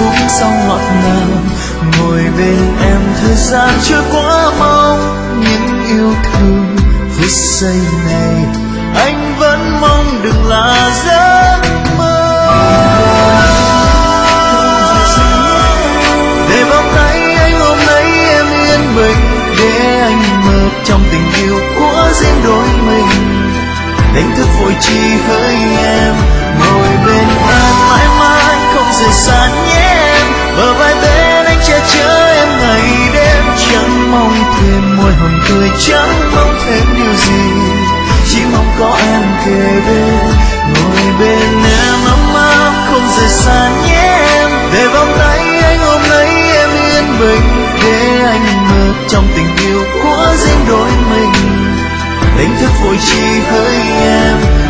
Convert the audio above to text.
cũng xong ngọt ngào. Ngồi bên em thời gian trôi quá mau, những yêu thương phút giây này anh vẫn mong đừng là giấc mơ. Để vòng tay anh ôm lấy em yên bình, để anh mơ trong tình yêu của riêng đôi mình. Đánh thức vội chỉ hỡi em, ngồi bên em mãi mãi không rời xa nhé em. Bờ vai bên anh che chở em ngày đêm, chẳng mong thêm môi hồng tươi, chẳng mong thêm điều gì, chỉ mong có em kề bên. Ngồi bên em ấm áp không rời xa nhé em, để vòng tay anh ôm lấy em yên bình, để anh mơ trong tình yêu của riêng đôi mình. Đánh thức vội chỉ hỡi em,